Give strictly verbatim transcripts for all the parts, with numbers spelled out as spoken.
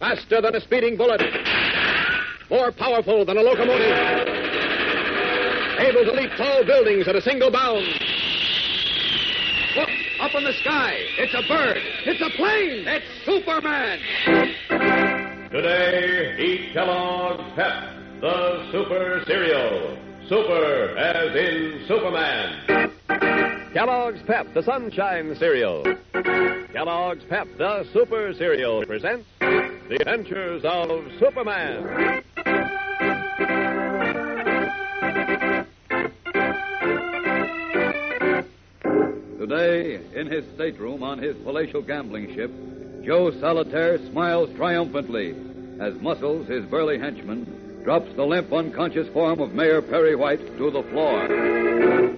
Faster than a speeding bullet. More powerful than a locomotive. Able to leap tall buildings at a single bound. Look, up in the sky. It's a bird. It's a plane. It's Superman. Today, eat Kellogg's Pep, the Super Cereal. Super as in Superman. Kellogg's Pep, the Sunshine Cereal. Kellogg's Pep, the Super Cereal, presents The Adventures of Superman. Today, in his stateroom on his palatial gambling ship, Joe Solitaire smiles triumphantly as Muscles, his burly henchman, drops the limp, unconscious form of Mayor Perry White to the floor.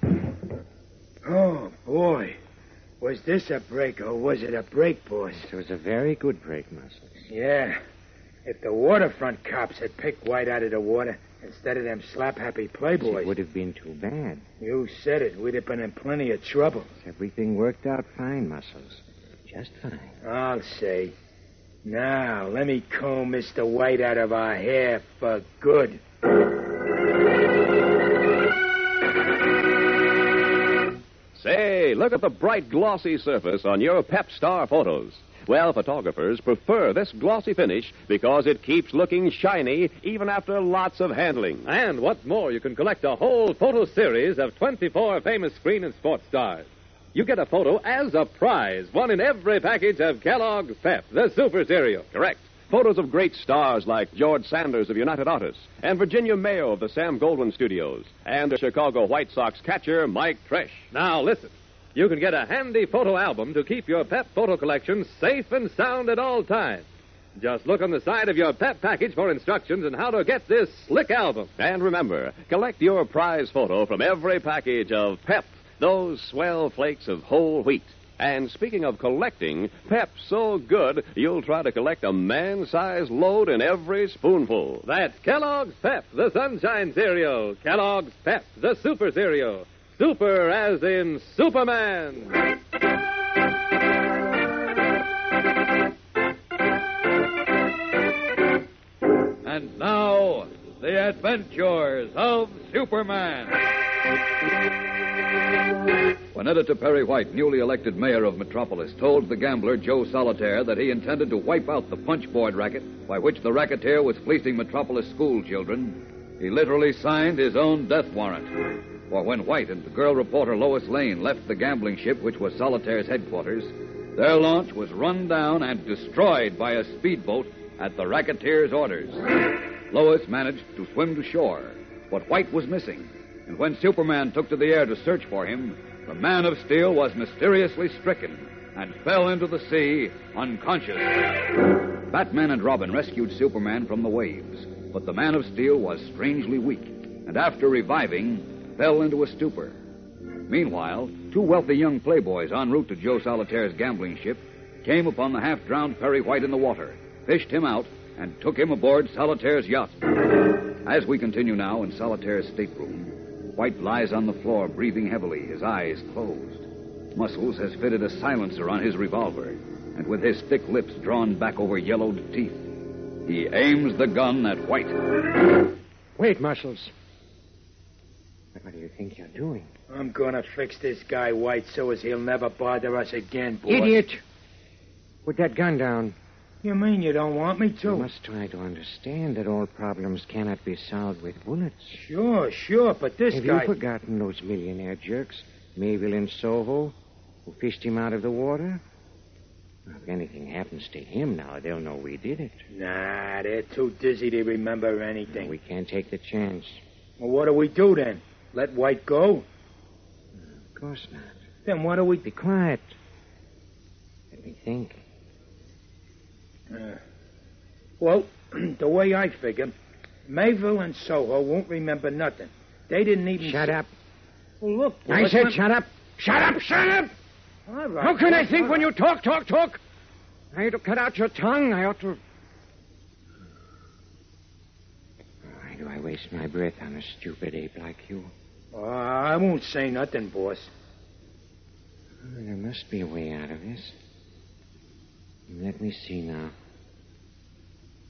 Oh, boy. Was this a break or was it a break, boss? It was a very good break, Muscles. Yeah. If the waterfront cops had picked White out of the water instead of them slap-happy playboys... It would have been too bad. You said it. We'd have been in plenty of trouble. Everything worked out fine, Muscles. Just fine. I'll say. Now, let me comb Mister White out of our hair for good. Say, look at the bright, glossy surface on your Pep Star photos. Well, photographers prefer this glossy finish because it keeps looking shiny even after lots of handling. And what's more, you can collect a whole photo series of twenty-four famous screen and sports stars. You get a photo as a prize, one in every package of Kellogg's Pep, the Super Cereal. Correct. Photos of great stars like George Sanders of United Artists and Virginia Mayo of the Sam Goldwyn Studios and the Chicago White Sox catcher Mike Tresh. Now, listen. You can get a handy photo album to keep your Pep photo collection safe and sound at all times. Just look on the side of your Pep package for instructions on how to get this slick album. And remember, collect your prize photo from every package of Pep, those swell flakes of whole wheat. And speaking of collecting, Pep's so good, you'll try to collect a man-sized load in every spoonful. That's Kellogg's Pep, the Sunshine Cereal. Kellogg's Pep, the Super Cereal. Super as in Superman. And now, the adventures of Superman. When Editor Perry White, newly elected mayor of Metropolis, told the gambler Joe Solitaire that he intended to wipe out the punchboard racket by which the racketeer was fleecing Metropolis school children, he literally signed his own death warrant. For when White and the girl reporter Lois Lane left the gambling ship, which was Solitaire's headquarters, their launch was run down and destroyed by a speedboat at the racketeer's orders. Lois managed to swim to shore, but White was missing. And when Superman took to the air to search for him, the Man of Steel was mysteriously stricken and fell into the sea unconscious. Batman and Robin rescued Superman from the waves, but the Man of Steel was strangely weak, and after reviving, fell into a stupor. Meanwhile, two wealthy young playboys en route to Joe Solitaire's gambling ship came upon the half-drowned Perry White in the water, fished him out, and took him aboard Solitaire's yacht. As we continue now in Solitaire's stateroom, White lies on the floor, breathing heavily, his eyes closed. Muscles has fitted a silencer on his revolver, and with his thick lips drawn back over yellowed teeth, he aims the gun at White. Wait, Muscles. What do you think you're doing? I'm gonna fix this guy White so as he'll never bother us again, boss. Idiot! Put that gun down. You mean you don't want me to? You must try to understand that all problems cannot be solved with bullets. Sure, sure, but this Have guy... Have you forgotten those millionaire jerks, Mayville and Soho, who fished him out of the water? Well, if anything happens to him now, they'll know we did it. Nah, they're too dizzy to remember anything. No, we can't take the chance. Well, what do we do then? Let White go? Of course not. Then what do we... Be quiet. Let me think. Uh, well, the way I figure, Mayville and Soho won't remember nothing. They didn't even... Shut up. Well, look... I said shut up. Shut up, shut up! All right. How can I think right. when you talk, talk, talk? I ought to cut out your tongue. I ought to... Why do I waste my breath on a stupid ape like you? Uh, I won't say nothing, boss. Oh, there must be a way out of this. Let me see now.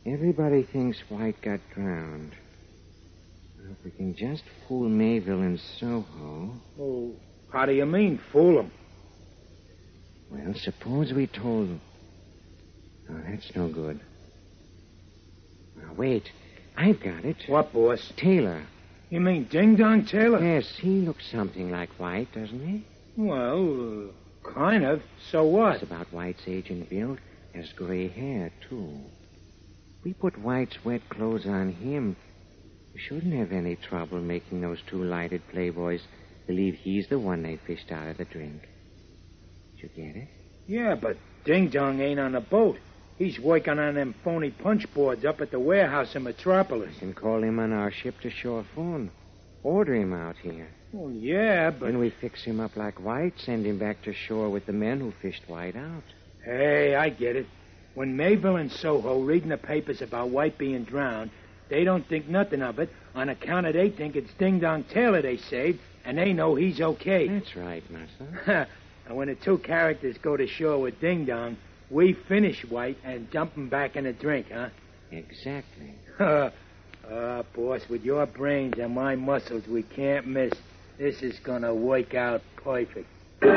Everybody thinks White got drowned. Well, if we can just fool Mayville and Soho... Oh, how do you mean, fool him? Well, suppose we told them. Oh, that's no good. Now, wait. I've got it. What, boss? Taylor. You mean Ding Dong Taylor? Yes, he looks something like White, doesn't he? Well, uh, kind of. So what? It's about White's age and build. Has gray hair, too. We put White's wet clothes on him. We shouldn't have any trouble making those two lighted playboys believe he's the one they fished out of the drink. Did you get it? Yeah, but Ding Dong ain't on the boat. He's working on them phony punch boards up at the warehouse in Metropolis. We can call him on our ship-to-shore phone. Order him out here. Well, yeah, but... When we fix him up like White, send him back to shore with the men who fished White out. Hey, I get it. When Mayville and Soho reading the papers about White being drowned, they don't think nothing of it on account of they think it's Ding Dong Taylor they saved, and they know he's okay. That's right, Muscle. And when the two characters go to shore with Ding Dong, we finish White and dump him back in the drink, huh? Exactly. Ah, uh, boss, with your brains and my muscles, we can't miss. This is gonna work out perfect.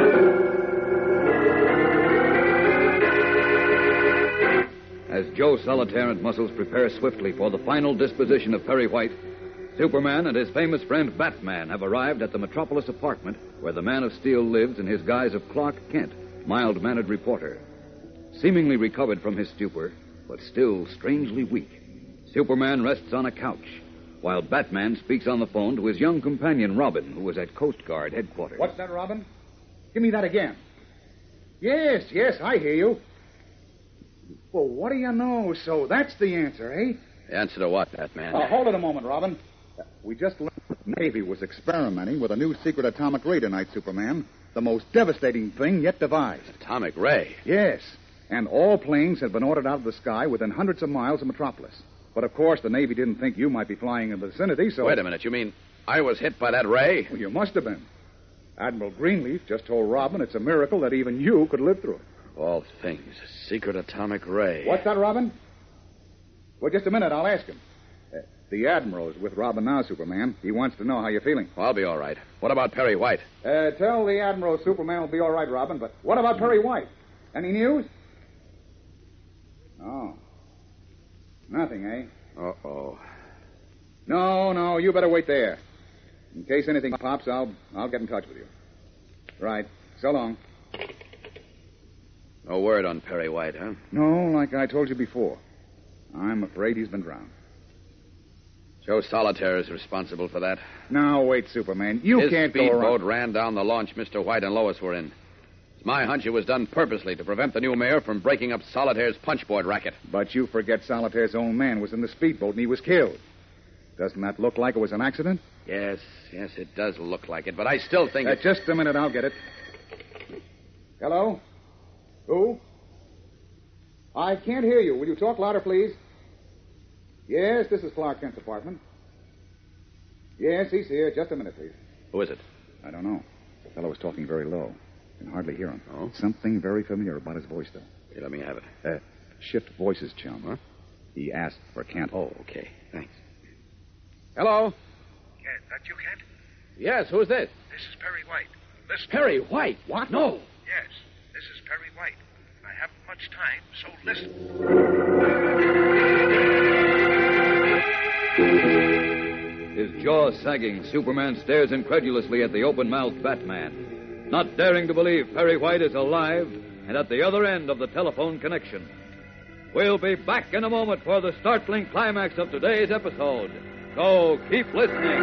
As Joe Solitaire and Muscles prepare swiftly for the final disposition of Perry White, Superman and his famous friend Batman have arrived at the Metropolis apartment where the Man of Steel lives in his guise of Clark Kent, mild-mannered reporter. Seemingly recovered from his stupor, but still strangely weak, Superman rests on a couch, while Batman speaks on the phone to his young companion, Robin, who was at Coast Guard headquarters. What's that, Robin? Give me that again. Yes, yes, I hear you. Well, what do you know? So that's the answer, eh? The answer to what, Batman? Uh, hold it a moment, Robin. Uh, we just learned the Navy was experimenting with a new secret atomic ray tonight, Superman. The most devastating thing yet devised. Atomic ray? Yes. And all planes have been ordered out of the sky within hundreds of miles of Metropolis. But, of course, the Navy didn't think you might be flying in the vicinity, so... Wait a minute. You mean I was hit by that ray? Well, you must have been. Admiral Greenleaf just told Robin it's a miracle that even you could live through it. All things. A secret atomic ray. What's that, Robin? Well, just a minute. I'll ask him. Uh, the Admiral is with Robin now, Superman. He wants to know how you're feeling. Well, I'll be all right. What about Perry White? Uh, tell the Admiral Superman will be all right, Robin, but what about Perry White? Any news? Oh. Nothing, eh? Uh-oh. No, no, you better wait there. In case anything pops, I'll I'll get in touch with you. Right. So long. No word on Perry White, huh? No, like I told you before. I'm afraid he's been drowned. Joe Solitaire is responsible for that. Now, wait, Superman. You His can't go speedboat around... ran down the launch Mister White and Lois were in. It's my hunch it was done purposely to prevent the new mayor from breaking up Solitaire's punchboard racket. But you forget Solitaire's own man was in the speedboat and he was killed. Doesn't that look like it was an accident? Yes, yes, it does look like it, but I still think Uh, it... just a minute, I'll get it. Hello? Who? I can't hear you. Will you talk louder, please? Yes, this is Clark Kent's apartment. Yes, he's here. Just a minute, please. Who is it? I don't know. The fellow was talking very low. I can hardly hear him. Oh? Something very familiar about his voice, though. Okay, let me have it. Uh, shift voices, chum. Huh? He asked for Kent. Oh, okay. Thanks. Hello? Kent, that you, Kent? Yes, who's this? This is Perry White. Listen. Perry White? What? No. Yes, this is Perry White. I haven't much time, so listen. His jaw sagging, Superman stares incredulously at the open-mouthed Batman, not daring to believe Perry White is alive and at the other end of the telephone connection. We'll be back in a moment for the startling climax of today's episode. So keep listening.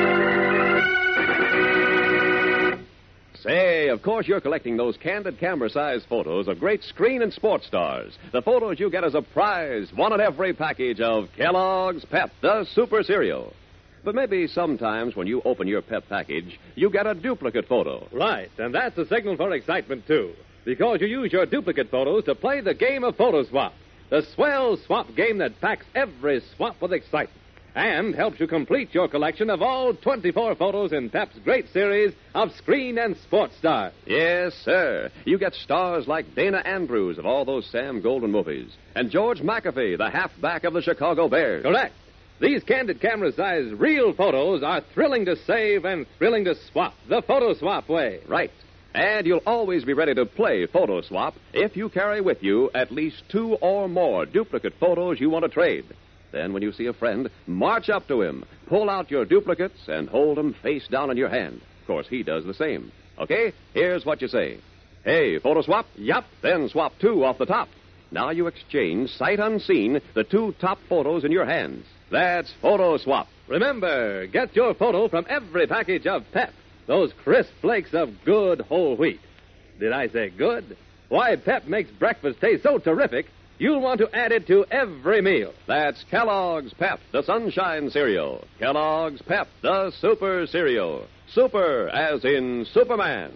Say, of course you're collecting those candid camera-sized photos of great screen and sports stars. The photos you get as a prize, one in every package of Kellogg's Pep, the super cereal. But maybe sometimes when you open your Pep package, you get a duplicate photo. Right, and that's a signal for excitement, too. Because you use your duplicate photos to play the game of Photo Swap. The swell swap game that packs every swap with excitement. and helps you complete your collection of all twenty-four photos in Pep's great series of screen and sports stars. Yes, sir. You get stars like Dana Andrews of all those Sam Golden movies, and George McAfee, the halfback of the Chicago Bears. Correct. These candid camera-sized real photos are thrilling to save and thrilling to swap, the Photo Swap way. Right. And you'll always be ready to play Photo Swap if you carry with you at least two or more duplicate photos you want to trade. Then when you see a friend, march up to him, pull out your duplicates, and hold them face down in your hand. Of course, he does the same. Okay, here's what you say. Hey, Photo Swap? Yup. Then swap two off the top. Now you exchange, sight unseen, the two top photos in your hands. That's Photo Swap. Remember, get your photo from every package of Pep, those crisp flakes of good whole wheat. Did I say good? Why, Pep makes breakfast taste so terrific, you'll want to add it to every meal. That's Kellogg's Pep, the Sunshine Cereal. Kellogg's Pep, the Super Cereal. Super, as in Superman.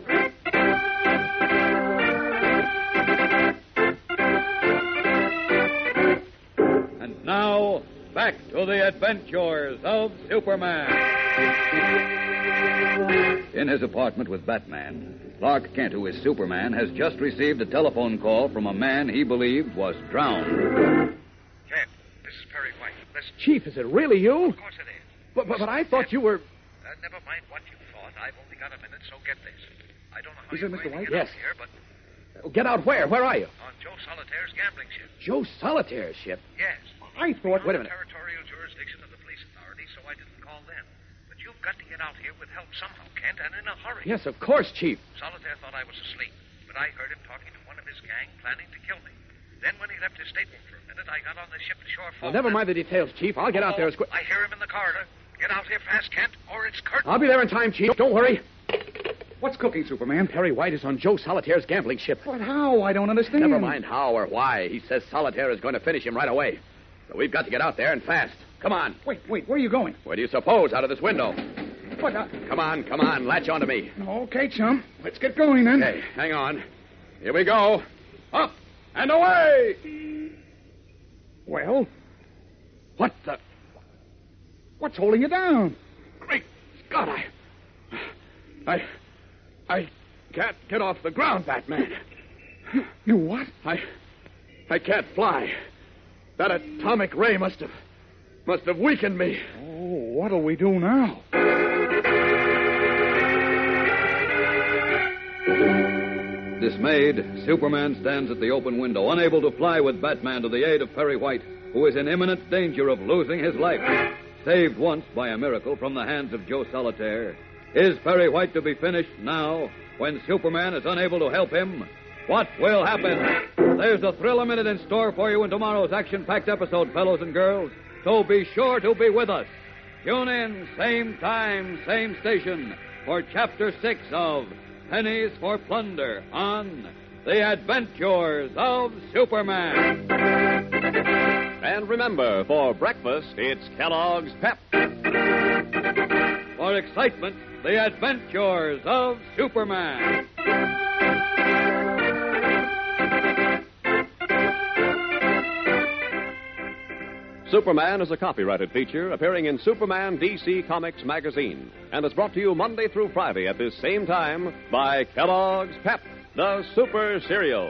And now, back to the adventures of Superman. In his apartment with Batman, Clark Kent, who is Superman, has just received a telephone call from a man he believed was drowned. Kent, this is Perry White. Listen. Chief, is it really you? Of course it is. But, but, but I thought you were... Uh, never mind what you thought. I've only got a minute, so get this. I don't know how Is you're it Mister going White? to get Yes. out here, but Get out where? Where are you? on Joe Solitaire's gambling ship. Joe Solitaire's ship. Yes. I thought... Wait a Under minute. territorial jurisdiction of the police authority, so I didn't call them. But you've got to get out here with help somehow, Kent, and in a hurry. Yes, of course, Chief. Solitaire thought I was asleep, but I heard him talking to one of his gang planning to kill me. Then when he left his stateroom for a minute, I got on the ship ashore Well, phone. never and- mind the details, Chief. I'll get out there as quick... I hear him in the corridor. Get out here fast, Kent, or it's curtain. I'll be there in time, Chief. Don't worry. What's cooking, Superman? Perry White is on Joe Solitaire's gambling ship. But how? I don't understand. Never mind how or why. He says Solitaire is going to finish him right away. So we've got to get out there and fast. Come on. Wait, wait, where are you going? Where do you suppose? Out of this window. What? Uh... Come on, come on. Latch onto me. Okay, chum. Let's get going then. Okay, hang on. Here we go. Up and away! Well, what the... What's holding you down? Great Scott, I... I... I can't get off the ground, Batman. You, you what? I... I can't fly. That atomic ray must have... must have weakened me. Oh, what'll we do now? Dismayed, Superman stands at the open window, unable to fly with Batman to the aid of Perry White, who is in imminent danger of losing his life. Saved once by a miracle from the hands of Joe Solitaire. Is Perry White to be finished now, when Superman is unable to help him? What will happen? There's a thrill a minute in store for you in tomorrow's action-packed episode, fellows and girls. So be sure to be with us. Tune in, same time, same station, for Chapter six of Pennies for Plunder on The Adventures of Superman. And remember, for breakfast, it's Kellogg's Pep. For excitement, The Adventures of Superman. Superman is a copyrighted feature appearing in Superman D C Comics magazine and is brought to you Monday through Friday at this same time by Kellogg's Pep, the Super Cereal.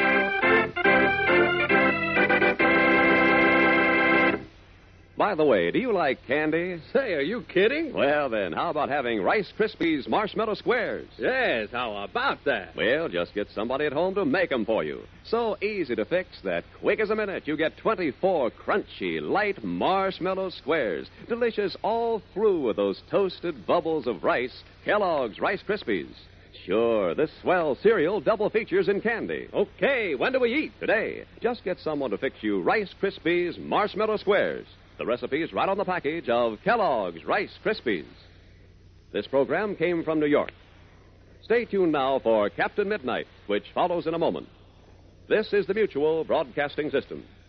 By the way, do you like candy? Say, are you kidding? Well, then, how about having Rice Krispies Marshmallow Squares? Yes, how about that? Well, just get somebody at home to make them for you. So easy to fix that quick as a minute you get twenty-four crunchy, light marshmallow squares. Delicious all through with those toasted bubbles of rice, Kellogg's Rice Krispies. Sure, this swell cereal double features in candy. Okay, when do we eat? Today, just get someone to fix you Rice Krispies Marshmallow Squares. The recipe's right on the package of Kellogg's Rice Krispies. This program came from New York. Stay tuned now for Captain Midnight, which follows in a moment. This is the Mutual Broadcasting System.